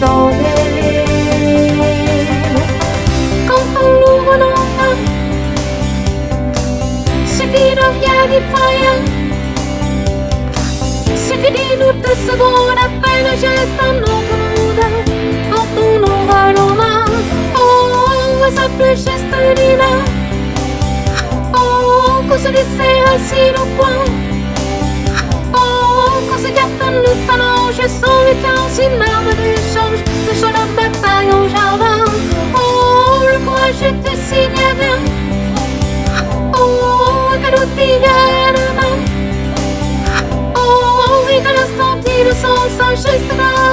dans l'air. Quand on l'ouvre nos mains, suffit de rien d'effrayant. Suffit d'une ou deux secondes après le geste d'un autre monde. Quand on ouvre nos mains, oh, un simple geste divin. Oh, qu'on se dessert assis nos poings. Oh, qu'on s'écarte nos phalanges sans le casse, une arme d'échange, de champ de bataille au jardin. Oh, le courage était si bien. Oh, quel outil à la main. Oh, et qu'à l'instant il sens un geste d'un